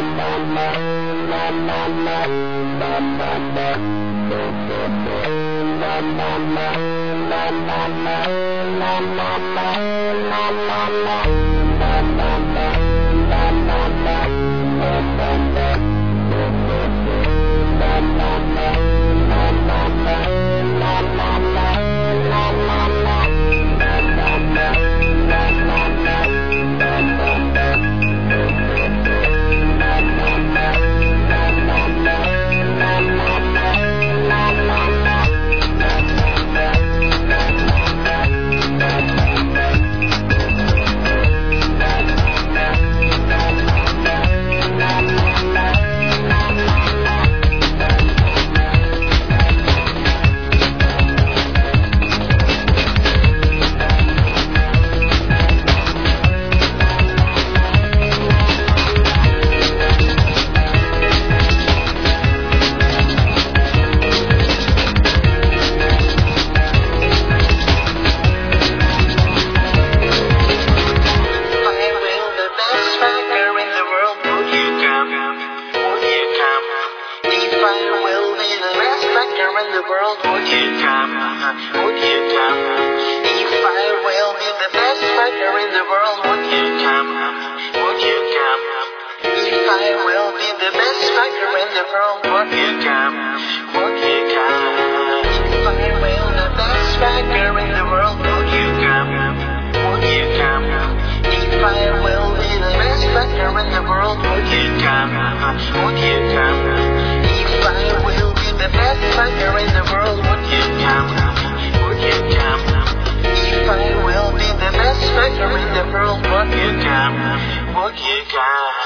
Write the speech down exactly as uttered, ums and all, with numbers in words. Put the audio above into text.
In the world, would you come? Would you come? If I will be the best fighter in the world, would you come? Would you come? If I will be the best fighter in the world, would you come? Would you come? If I will the best fighter in the world, would you come? Would you come? If I will be the best fighter in the world, would you come? Would you come? If I will be the best fighter in the world, would you come? Would you come? If I will be the best fighter in the world, would you come? Would you come?